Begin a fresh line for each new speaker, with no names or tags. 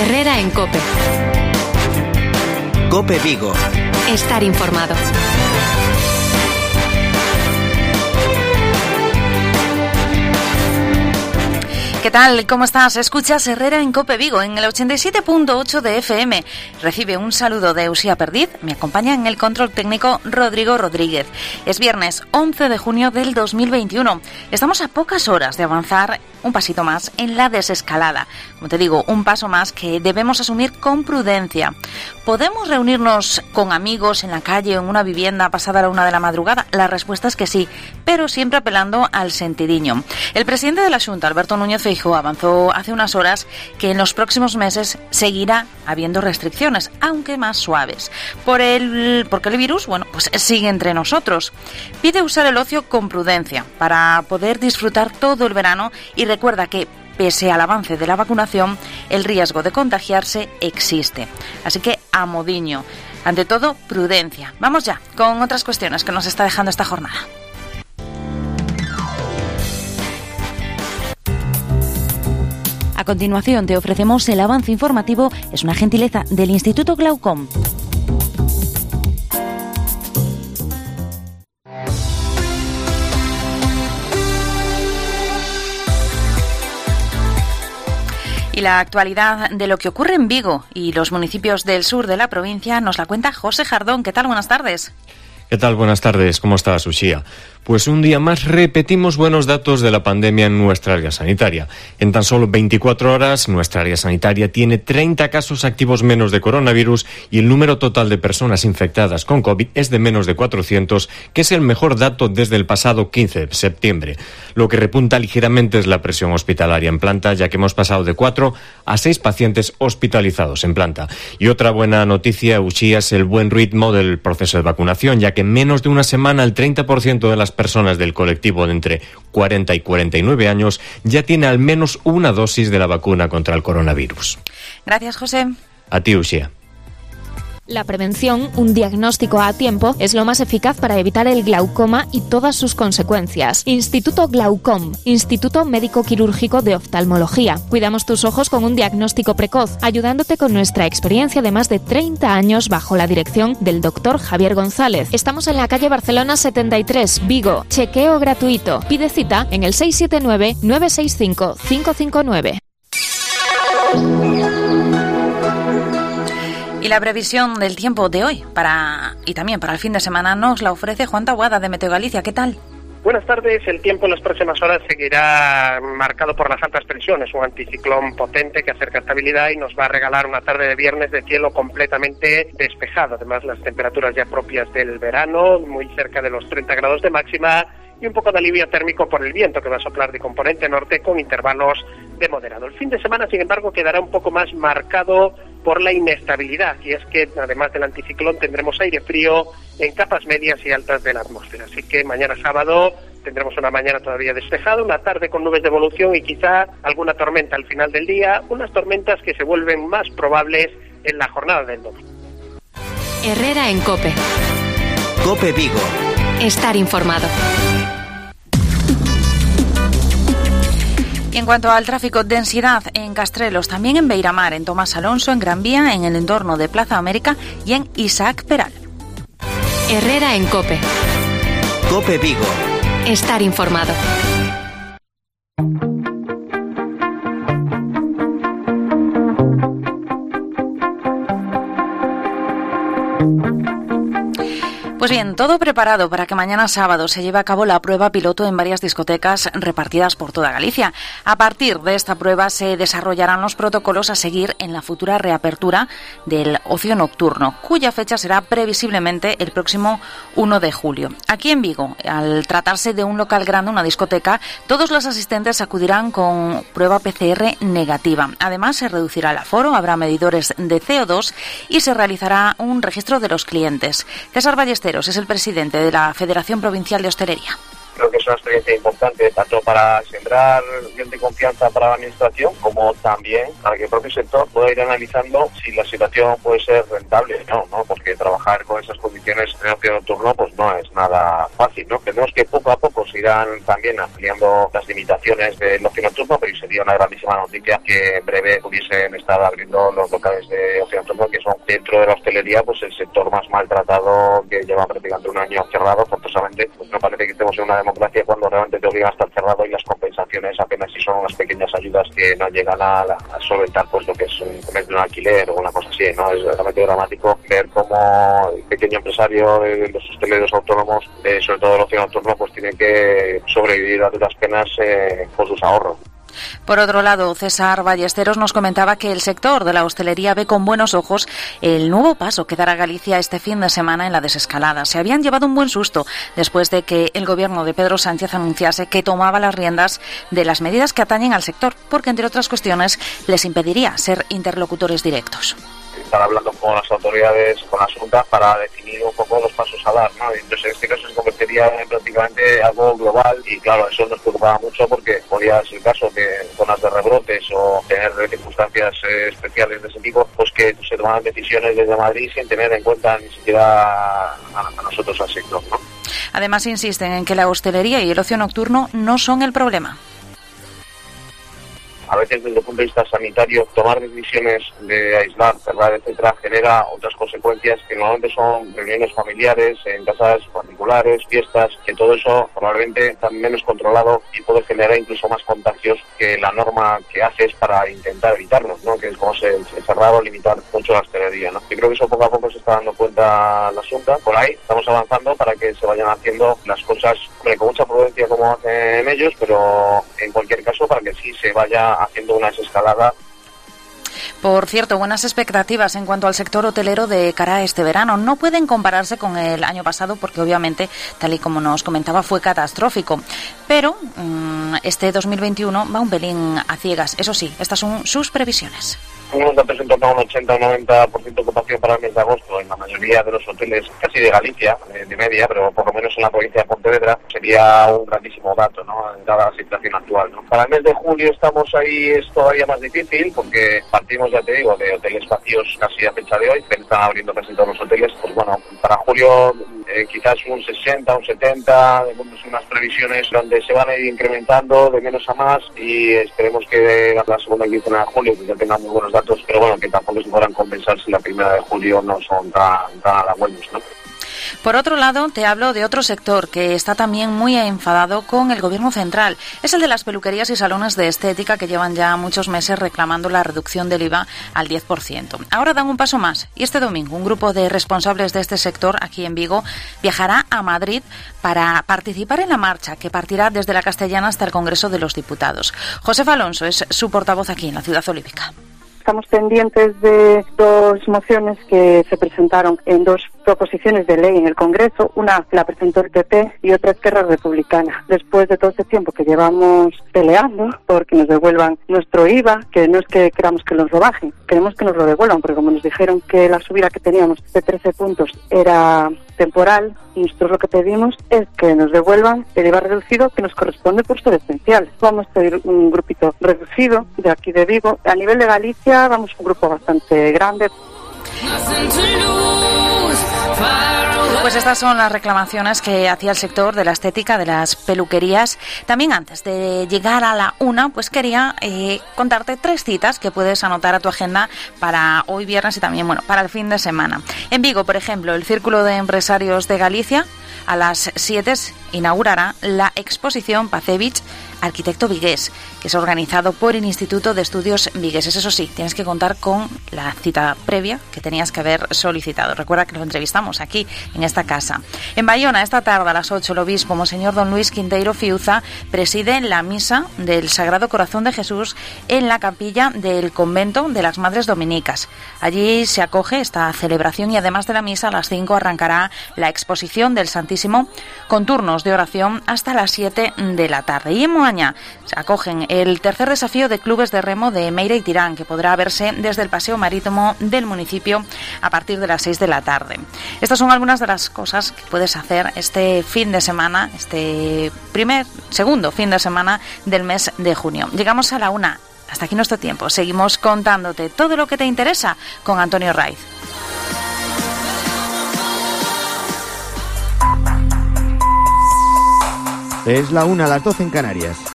Herrera en COPE.
COPE Vigo.
Estar informado.
¿Qué tal? ¿Cómo estás? Escuchas Herrera en COPE Vigo, en el 87.8 de FM. Recibe un saludo de Uxía Perdiz. Me acompaña en el control técnico Rodrigo Rodríguez. Es viernes 11 de junio del 2021. Estamos a pocas horas de avanzar un pasito más en la desescalada. Como te digo, un paso más que debemos asumir con prudencia. ¿Podemos reunirnos con amigos en la calle o en una vivienda pasada la 1 de la madrugada? La respuesta es que sí, pero siempre apelando al sentidiño. El presidente de la Xunta, Alberto Núñez Feijóo, avanzó hace unas horas que en los próximos meses seguirá habiendo restricciones, aunque más suaves, porque el virus, pues sigue entre nosotros. Pide usar el ocio con prudencia para poder disfrutar todo el verano y recuerda que pese al avance de la vacunación, el riesgo de contagiarse existe. Así que a modiño. Ante todo, prudencia. Vamos ya con otras cuestiones que nos está dejando esta jornada. A continuación te ofrecemos el avance informativo. Es una gentileza del Instituto Glaucom. Y la actualidad de lo que ocurre en Vigo y los municipios del sur de la provincia nos la cuenta José Jardón. ¿Qué tal? Buenas tardes.
¿Qué tal? Buenas tardes. ¿Cómo estás, Uxía? Pues un día más repetimos buenos datos de la pandemia en nuestra área sanitaria. En tan solo 24 horas, nuestra área sanitaria tiene 30 casos activos menos de coronavirus y el número total de personas infectadas con COVID es de menos de 400, que es el mejor dato desde el pasado 15 de septiembre. Lo que repunta ligeramente es la presión hospitalaria en planta, ya que hemos pasado de 4 a 6 pacientes hospitalizados en planta. Y otra buena noticia, Uxía, es el buen ritmo del proceso de vacunación, ya que en menos de una semana el 30% de las personas del colectivo de entre 40 y 49 años ya tiene al menos una dosis de la vacuna contra el coronavirus.
Gracias, José.
A ti, Uxía.
La prevención, un diagnóstico a tiempo, es lo más eficaz para evitar el glaucoma y todas sus consecuencias. Instituto Glaucom, Instituto Médico Quirúrgico de Oftalmología. Cuidamos tus ojos con un diagnóstico precoz, ayudándote con nuestra experiencia de más de 30 años bajo la dirección del doctor Javier González. Estamos en la calle Barcelona 73, Vigo. Chequeo gratuito. Pide cita en el 679-965-559.
Y la previsión del tiempo de hoy y también para el fin de semana nos la ofrece Juan Taboada de Meteo Galicia. ¿Qué tal?
Buenas tardes. El tiempo en las próximas horas seguirá marcado por las altas presiones, un anticiclón potente que acerca estabilidad y nos va a regalar una tarde de viernes de cielo completamente despejado. Además, las temperaturas ya propias del verano, muy cerca de los 30 grados de máxima, y un poco de alivio térmico por el viento que va a soplar de componente norte con intervalos de moderado. El fin de semana, sin embargo, quedará un poco más marcado por la inestabilidad, y es que además del anticiclón tendremos aire frío en capas medias y altas de la atmósfera. Así que mañana sábado tendremos una mañana todavía despejada, una tarde con nubes de evolución y quizá alguna tormenta al final del día, unas tormentas que se vuelven más probables en la jornada del domingo.
Herrera en COPE.
COPE Vigo.
Estar informado.
Y en cuanto al tráfico, densidad en Castrelos, también en Beiramar, en Tomás Alonso, en Gran Vía, en el entorno de Plaza América y en Isaac Peral.
Herrera en COPE.
COPE Vigo.
Estar informado.
Pues bien, todo preparado para que mañana sábado se lleve a cabo la prueba piloto en varias discotecas repartidas por toda Galicia. A partir de esta prueba se desarrollarán los protocolos a seguir en la futura reapertura del ocio nocturno, cuya fecha será previsiblemente el próximo 1 de julio. Aquí en Vigo, al tratarse de un local grande, una discoteca, todos los asistentes acudirán con prueba PCR negativa. Además, se reducirá el aforo, habrá medidores de CO2 y se realizará un registro de los clientes. César Ballesteros es el presidente de la Federación Provincial de Hostelería.
Creo que es una experiencia importante tanto para sembrar de confianza para la administración como también para que el propio sector pueda ir analizando si la situación puede ser rentable o no, porque trabajar con esas condiciones en ocio nocturno pues no es nada fácil, ¿no? Tenemos que poco a poco se irán también ampliando las limitaciones del ocio nocturno, pero sería una grandísima noticia que en breve pudiesen estar abriendo los locales de ocio nocturno, que son dentro de la hostelería pues el sector más maltratado, que lleva prácticamente un año cerrado forzosamente. Pues no parece que estemos en una democracia cuando realmente te obligan a estar cerrado y las compensaciones apenas si son unas pequeñas ayudas que no llegan a solventar pues lo que es un alquiler o una cosa así, ¿no? Es realmente dramático ver cómo el pequeño empresario de los hosteleros autónomos, sobre todo el ocio nocturno, pues tiene que sobrevivir a duras penas con sus ahorros.
Por otro lado, César Ballesteros nos comentaba que el sector de la hostelería ve con buenos ojos el nuevo paso que dará Galicia este fin de semana en la desescalada. Se habían llevado un buen susto después de que el gobierno de Pedro Sánchez anunciase que tomaba las riendas de las medidas que atañen al sector, porque entre otras cuestiones les impediría ser interlocutores directos.
Estar hablando con las autoridades, con la Junta, para definir un poco los pasos a dar, ¿no? Entonces en este caso se convertiría en prácticamente algo global y claro, eso nos preocupaba mucho porque podría ser el caso que en zonas de rebrotes o tener circunstancias especiales de ese tipo, pues que se tomaran decisiones desde Madrid sin tener en cuenta ni siquiera a nosotros al sector, ¿no?
Además insisten en que la hostelería y el ocio nocturno no son el problema.
A veces desde el punto de vista sanitario tomar decisiones de aislar, cerrar, etcétera, genera otras consecuencias que normalmente son reuniones familiares, en casas particulares, fiestas, que todo eso probablemente está menos controlado y puede generar incluso más contagios que la norma que haces para intentar evitarlos, ¿no? Que es como cerrar o limitar mucho la hostelería, ¿no? Yo creo que eso poco a poco se está dando cuenta la Junta. Por ahí estamos avanzando para que se vayan haciendo las cosas con mucha prudencia como hacen ellos, pero en cualquier caso para que sí se vaya haciendo una desescalada.
Por cierto, buenas expectativas en cuanto al sector hotelero de cara a este verano. No pueden compararse con el año pasado porque obviamente, tal y como nos comentaba, fue catastrófico. Pero este 2021 va un pelín a ciegas. Eso sí, estas son sus previsiones.
Unos datos en torno a un 80 o 90% de ocupación para el mes de agosto en la mayoría de los hoteles casi de Galicia, de media, pero por lo menos en la provincia de Pontevedra sería un grandísimo dato, ¿no? Dada la situación actual, ¿no? Para el mes de julio estamos ahí, es todavía más difícil porque partimos, ya te digo, de hoteles vacíos casi a fecha de hoy, que están abriendo casi todos los hoteles. Pues bueno, para julio quizás un 60, un 70, unas previsiones donde se van a ir incrementando de menos a más y esperemos que la segunda quincena de julio pues ya tengamos buenos datos, pero bueno, que tampoco se podrán compensar si la primera de julio no son tan halagüeños, ¿no?
Por otro lado, te hablo de otro sector que está también muy enfadado con el gobierno central. Es el de las peluquerías y salones de estética que llevan ya muchos meses reclamando la reducción del IVA al 10%. Ahora dan un paso más y este domingo un grupo de responsables de este sector aquí en Vigo viajará a Madrid para participar en la marcha que partirá desde la Castellana hasta el Congreso de los Diputados. Josefa Alonso es su portavoz aquí en la Ciudad Olímpica.
Estamos pendientes de dos mociones que se presentaron en dos proposiciones de ley en el Congreso. Una la presentó el PP y otra Esquerra Republicana. Después de todo este tiempo que llevamos peleando porque nos devuelvan nuestro IVA, que no es que queramos que nos lo bajen, queremos que nos lo devuelvan, porque como nos dijeron que la subida que teníamos de 13 puntos era temporal, nosotros lo que pedimos es que nos devuelvan el IVA reducido que nos corresponde por ser esencial. Vamos a pedir un grupito reducido de aquí de Vigo. A nivel de Galicia vamos un grupo bastante grande.
Pues estas son las reclamaciones que hacía el sector de la estética, de las peluquerías. También antes de llegar a la una, pues quería contarte 3 citas que puedes anotar a tu agenda para hoy viernes y también, bueno, para el fin de semana. En Vigo, por ejemplo, el Círculo de Empresarios de Galicia a las 7 inaugurará la exposición Pacevich, arquitecto vigués, que es organizado por el Instituto de Estudios Vigueses. Eso sí, tienes que contar con la cita previa que tenías que haber solicitado. Recuerda que lo entrevistamos aquí, en esta casa. En Bayona, esta tarde a las 8, el obispo Monseñor Don Luis Quinteiro Fiuza preside la misa del Sagrado Corazón de Jesús en la capilla del convento de las Madres Dominicas. Allí se acoge esta celebración y además de la misa a las 5 arrancará la exposición del Santísimo con turnos de oración hasta las 7 de la tarde. Y en Moaña se acogen el tercer desafío de clubes de remo de Meira y Tirán, que podrá verse desde el paseo marítimo del municipio a partir de las 6 de la tarde. Estas son algunas de las más cosas que puedes hacer este fin de semana, segundo fin de semana del mes de junio. Llegamos a la 1. Hasta aquí nuestro tiempo. Seguimos contándote todo lo que te interesa con Antonio Raiz.
Es la 1, las 12 en Canarias.